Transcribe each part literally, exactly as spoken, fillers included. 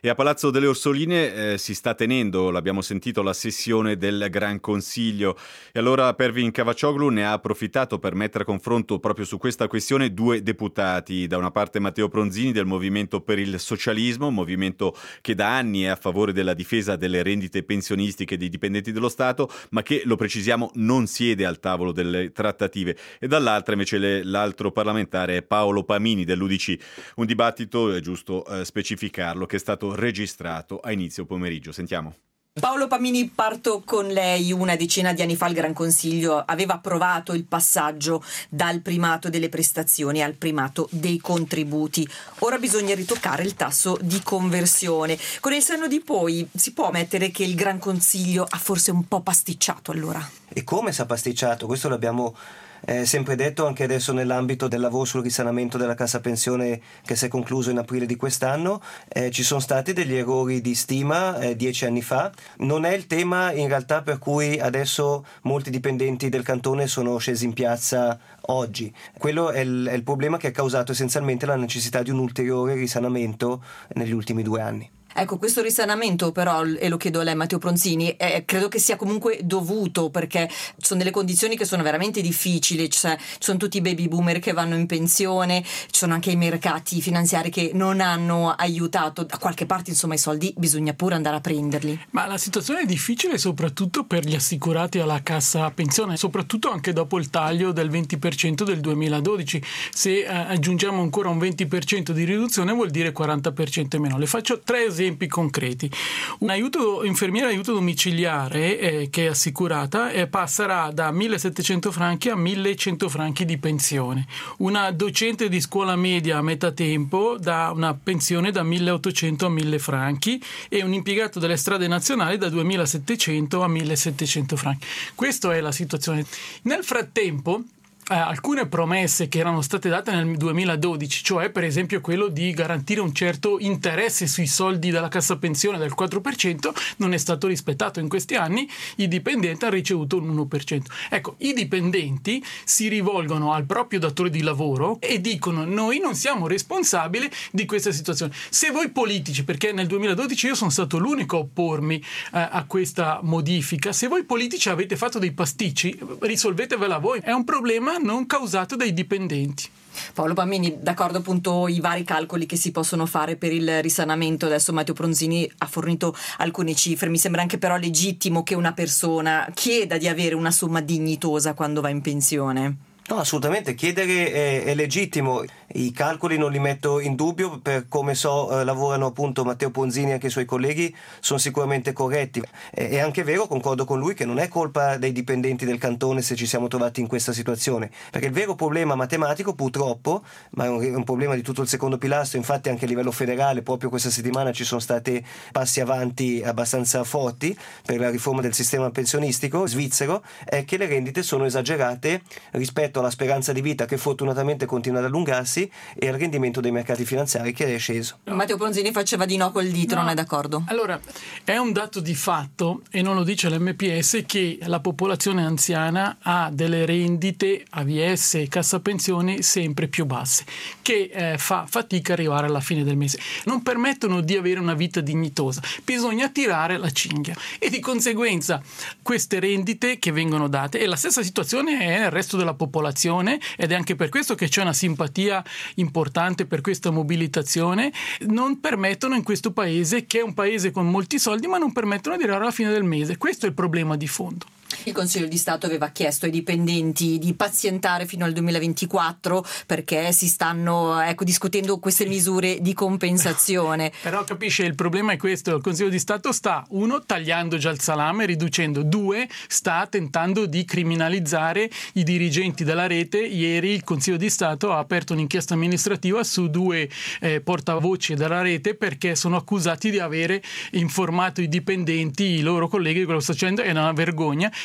E a Palazzo delle Orsoline eh, si sta tenendo, l'abbiamo sentito, la sessione del Gran Consiglio. E allora Pervin Cavaccioglu ne ha approfittato per mettere a confronto proprio su questa questione due deputati. Da una parte Matteo Pronzini del Movimento per il Socialismo, un movimento che da anni è a favore della difesa delle rendite pensionistiche dei dipendenti dello Stato, ma che, lo precisiamo, non siede al tavolo delle trattative. E dall'altra invece le, l'altro parlamentare è Paolo Pamini dell'U D C. Un dibattito, è giusto eh, specificarlo, che è stato registrato a inizio pomeriggio. Sentiamo. Paolo Pamini, parto con lei. Una decina di anni fa il Gran Consiglio aveva approvato il passaggio dal primato delle prestazioni al primato dei contributi. Ora bisogna ritoccare il tasso di conversione. Con il senno di poi si può ammettere che il Gran Consiglio ha forse un po' pasticciato allora? E come si è pasticciato? Questo l'abbiamo Eh, sempre detto anche adesso nell'ambito del lavoro sul risanamento della cassa pensione che si è concluso in aprile di quest'anno. Eh, ci sono stati degli errori di stima eh, dieci anni fa. Non è il tema in realtà per cui adesso molti dipendenti del cantone sono scesi in piazza oggi. Quello è il, è il problema che ha causato essenzialmente la necessità di un ulteriore risanamento negli ultimi due anni. Ecco, questo risanamento però, e lo chiedo a lei Matteo Pronzini, eh, credo che sia comunque dovuto, perché sono delle condizioni che sono veramente difficili, cioè ci sono tutti i baby boomer che vanno in pensione, ci sono anche i mercati finanziari che non hanno aiutato, da qualche parte insomma i soldi bisogna pure andare a prenderli. Ma la situazione è difficile soprattutto per gli assicurati alla cassa pensione, soprattutto anche dopo il taglio del venti per cento del duemiladodici. Se eh, aggiungiamo ancora un venti per cento di riduzione vuol dire quaranta per cento in meno. Le faccio tre esempi esempi concreti. Un aiuto infermiere aiuto domiciliare eh, che è assicurata eh, passerà da millesettecento franchi a millecento franchi di pensione. Una docente di scuola media a metà tempo da una pensione da milleottocento a mille franchi e un impiegato delle strade nazionali da duemilasettecento a millesettecento franchi. Questa è la situazione. Nel frattempo Eh, alcune promesse che erano state date nel duemiladodici, cioè per esempio quello di garantire un certo interesse sui soldi della cassa pensione del quattro per cento, non è stato rispettato. In questi anni i dipendenti hanno ricevuto un uno per cento. Ecco, i dipendenti si rivolgono al proprio datore di lavoro e dicono: noi non siamo responsabili di questa situazione. Se voi politici, perché nel duemiladodici io sono stato l'unico a oppormi eh, a questa modifica, se voi politici avete fatto dei pasticci, risolvetevela voi. È un problema non causato dai dipendenti. Paolo Pamini, d'accordo appunto i vari calcoli che si possono fare per il risanamento. Adesso Matteo Pronzini ha fornito alcune cifre. Mi sembra anche però legittimo che una persona chieda di avere una somma dignitosa quando va in pensione. No, assolutamente, chiedere è, è legittimo. I calcoli non li metto in dubbio, per come so eh, lavorano appunto Matteo Pronzini e anche i suoi colleghi, sono sicuramente corretti. È, è anche vero, concordo con lui, che non è colpa dei dipendenti del cantone se ci siamo trovati in questa situazione, perché il vero problema matematico purtroppo, ma è un, è un problema di tutto il secondo pilastro, infatti anche a livello federale proprio questa settimana ci sono stati passi avanti abbastanza forti per la riforma del sistema pensionistico svizzero, è che le rendite sono esagerate rispetto alla speranza di vita che fortunatamente continua ad allungarsi e al rendimento dei mercati finanziari che è sceso. Matteo Pronzini faceva di no col dito, no. Non è d'accordo? Allora, è un dato di fatto, e non lo dice l'M P S, che la popolazione anziana ha delle rendite A V S e cassa pensioni sempre più basse, che eh, fa fatica a arrivare alla fine del mese. Non permettono di avere una vita dignitosa. Bisogna tirare la cinghia e di conseguenza queste rendite che vengono date, e la stessa situazione è nel resto della popolazione, ed è anche per questo che c'è una simpatia importante per questa mobilitazione, non permettono in questo paese, che è un paese con molti soldi, ma non permettono di arrivare alla fine del mese. Questo è il problema di fondo. Il Consiglio di Stato aveva chiesto ai dipendenti di pazientare fino al duemilaventiquattro perché si stanno ecco, discutendo queste misure di compensazione. Però capisce, il problema è questo: il Consiglio di Stato sta, uno, tagliando già il salame, riducendo; due, sta tentando di criminalizzare i dirigenti della rete. Ieri il Consiglio di Stato ha aperto un'inchiesta amministrativa su due eh, portavoci della rete perché sono accusati di avere informato i dipendenti, i loro colleghi, di quello che sta succedendo. È una vergogna.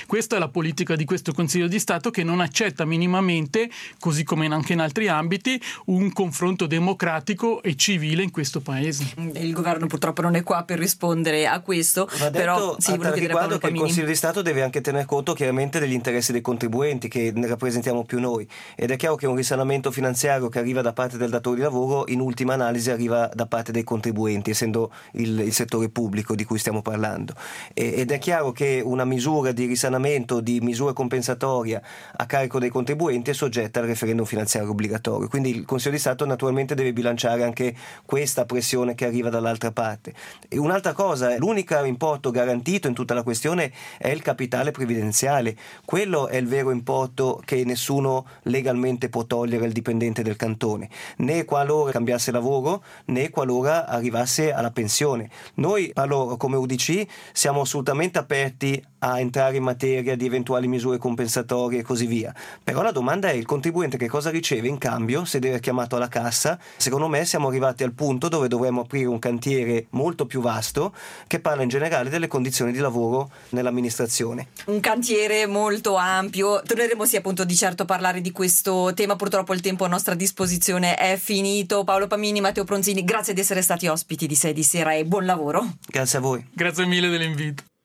Questa è la politica di questo Consiglio di Stato, che non accetta minimamente, così come anche in altri ambiti, un confronto democratico e civile in questo paese. Il governo purtroppo non è qua per rispondere a questo, Va però detto sì, a tal riguardo che il Consiglio di Stato deve anche tener conto chiaramente degli interessi dei contribuenti, che ne rappresentiamo più noi, ed è chiaro che un risanamento finanziario che arriva da parte del datore di lavoro in ultima analisi arriva da parte dei contribuenti, essendo il, il settore pubblico di cui stiamo parlando, e, ed è chiaro che una misura di risanamento, di misura compensatoria a carico dei contribuenti è soggetta al referendum finanziario obbligatorio, quindi il Consiglio di Stato naturalmente deve bilanciare anche questa pressione che arriva dall'altra parte. E un'altra cosa, l'unico importo garantito in tutta la questione è il capitale previdenziale, quello è il vero importo che nessuno legalmente può togliere al dipendente del cantone, né qualora cambiasse lavoro né qualora arrivasse alla pensione. Noi, parlo come U D C, siamo assolutamente aperti a entrare in materia di eventuali misure compensatorie e così via, però la domanda è: il contribuente che cosa riceve in cambio se deve chiamato alla cassa? Secondo me siamo arrivati al punto dove dovremmo aprire un cantiere molto più vasto che parla in generale delle condizioni di lavoro nell'amministrazione. Un cantiere molto ampio. Torneremo sì appunto di certo a parlare di questo tema, purtroppo il tempo a nostra disposizione è finito. Paolo Pamini, Matteo Pronzini, grazie di essere stati ospiti di Sei di Sera e buon lavoro. Grazie a voi. Grazie mille dell'invito.